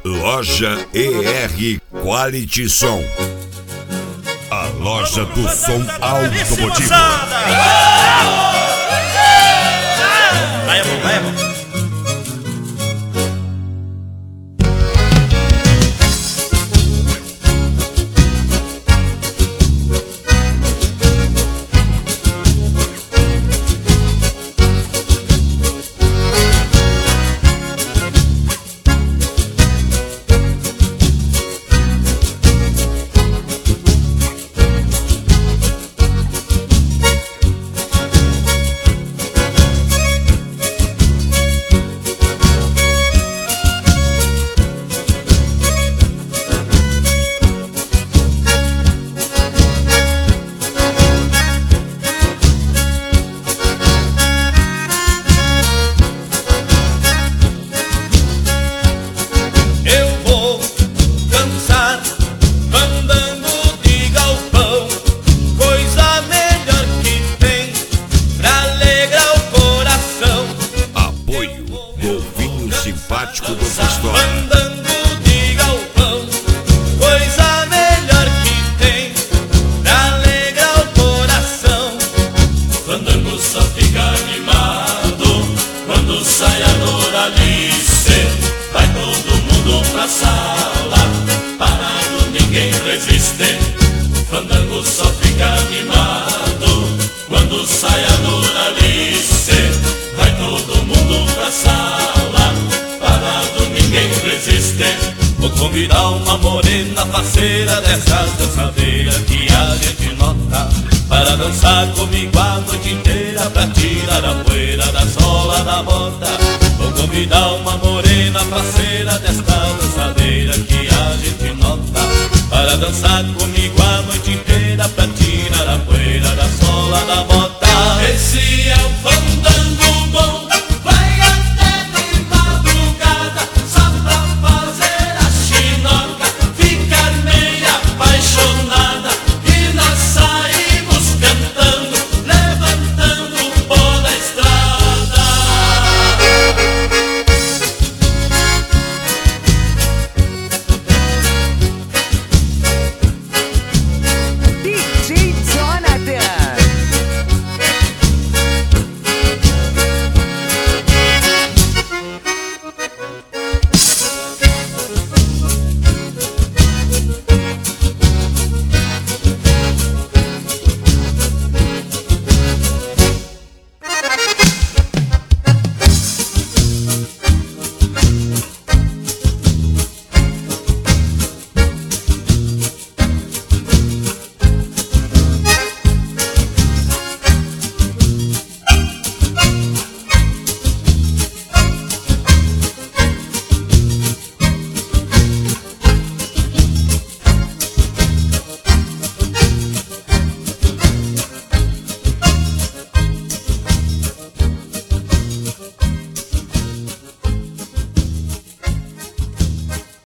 Loja ER Quality Som. A loja do som automotivo. Vai, vai. Simpático do Pistola. Fandango de galpão, coisa melhor que tem pra alegrar o coração. Fandango só fica animado quando sai a Doralice. Vai todo mundo pra sala, parado ninguém resiste. Fandango só fica animado quando sai a Doralice. Vai todo mundo pra sala, ninguém resiste. Vou convidar uma morena parceira dessas dançadeiras que a gente nota, para dançar comigo a noite inteira, pra tirar a poeira da sola da bota. Vou convidar uma morena parceira dessas dançadeiras que a gente nota, para dançar comigo